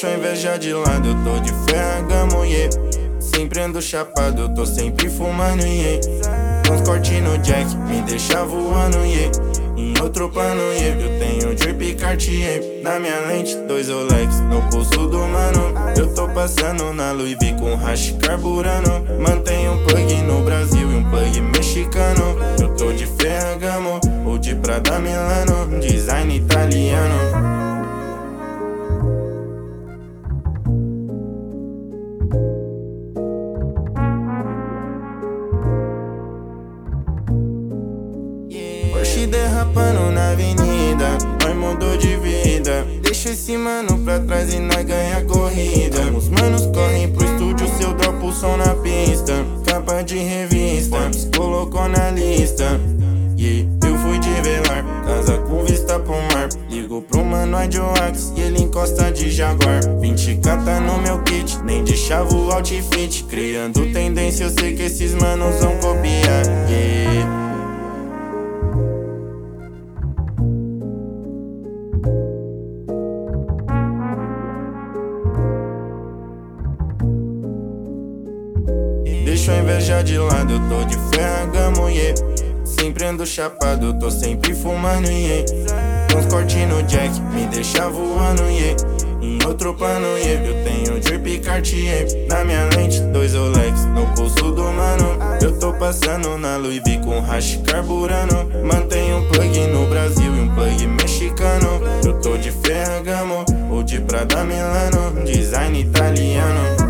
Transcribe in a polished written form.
Deixa a inveja de lado, eu tô de Ferragamo, yeah. Sempre ando chapado, eu tô sempre fumando, yeah. Uns corte no jack, me deixa voando, yeah. Em outro plano, yeah. Eu tenho drip Cartier na minha lente, 2 Rolex no pulso do mano. Eu tô passando na Louis V com hash carburando. Mantenho um plug no Brasil e um plug mexicano. Eu tô de Ferragamo ou de Prada Milano, design italiano. Porsche derrapando na avenida, nós mudou de vida. Deixa esse mano pra trás e nós ganha corrida. Os manos correm pro estúdio, seu dropa o som na pista. Capa de revista, colocou na lista. Yeah, eu fui de velar, casa com vista pro mar. Ligo pro mano Adioax e ele encosta de Jaguar. 20k tá no meu kit, nem de chavo o outfit. Criando tendência, eu sei que esses manos vão copiar. Yeah. Deixa a inveja de lado, eu tô de Ferragamo, yeah. Sempre ando chapado, eu tô sempre fumando, yeah. Uns corte no jack, me deixa voando, yeah. Em outro plano, yeah. Eu tenho drip Cartier na minha lente, 2 Rolex no pulso do mano. Eu tô passando na Louis V com hash carburando. Mantenho um plug no Brasil e um plug mexicano. Eu tô de Ferragamo ou de Prada Milano, design italiano.